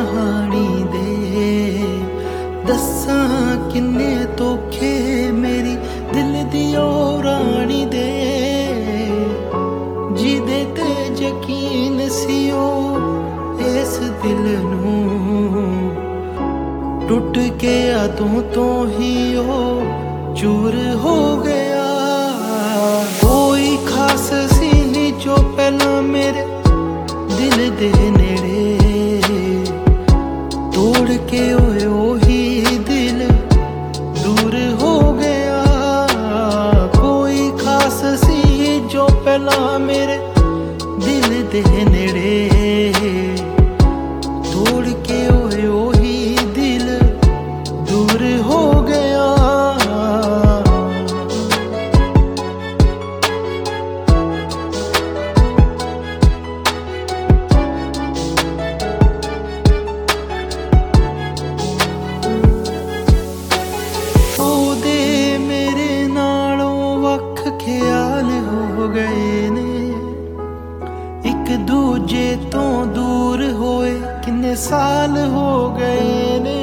कहानी दे दस्सां किन्ने धोखे मेरी दिल दी ओ रानी दे जिदे ते यकीन सी ओ इस दिल नूं टुट के यादों तो ही ओ चूर हो गया। कोई खास सी नहीं जो पहला मेरे दिल दे नेड़े तोड़ के ओए ओही दिल दूर हो गया। कोई खास सी जो पहला मेरे दिल दे नेड़े तोड़ के ओए ओही दिल दूर हो गया। ख्याल हो गए ने एक दूजे तो दूर होए किन्ने साल हो गए ने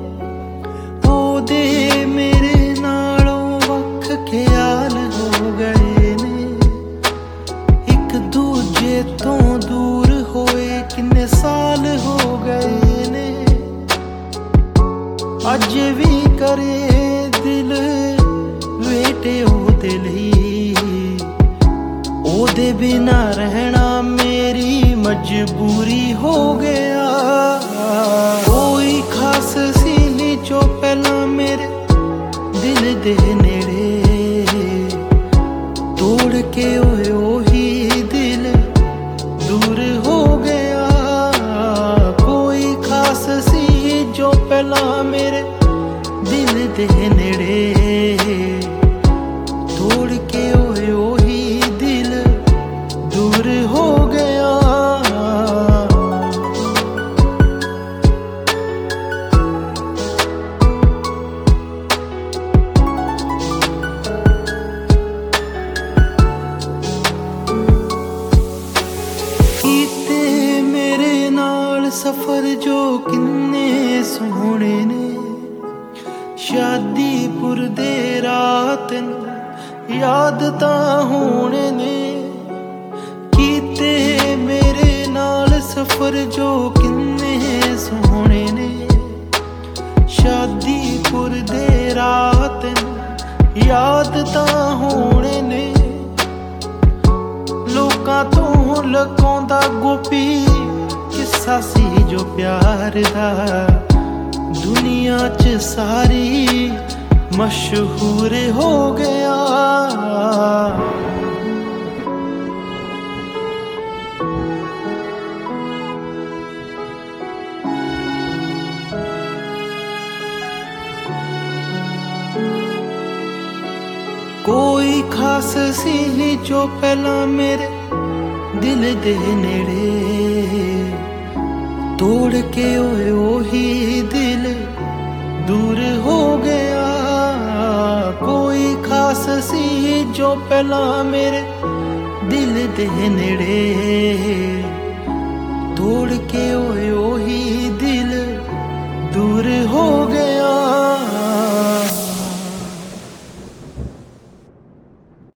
ओदे मेरे नालों वख ख्याल हो गए ने एक दूजे तो दूर होए किन्ने साल हो गए ने। अज भी करे दिल वेटे ओदे लई ओदे बिना रहना मेरी मजबूरी हो गया। कोई खास सी नहीं जो पहला मेरे दिल दे नेड़े तोड़ के ओए ओही दिल दूर हो गया। कोई खास सी जो पहला मेरे दिल दे नेड़े तोड़ के ओए ओही दिल दूर हो गया। कीते मेरे नाल सफर जो किन्ने सोहणे ने शादीपुर दे रात याद तां होने ने। कीते मेरे नाल सफर जो किन्ने सोहणे ने शादीपुर दे रात याद तां होने ने। लोकां तों लुकाउंदा गोपी किस्सा सी जो प्यार दा दुनिया च सारी मशहूर हो गया। कोई खास सी नहीं जो पहला मेरे दिल दे नेड़े तोड़ के ओए ओही दिल दूर हो गया। कोई खास सी जो पहला मेरे दिल दे नेड़े तोड़ के ओए ओही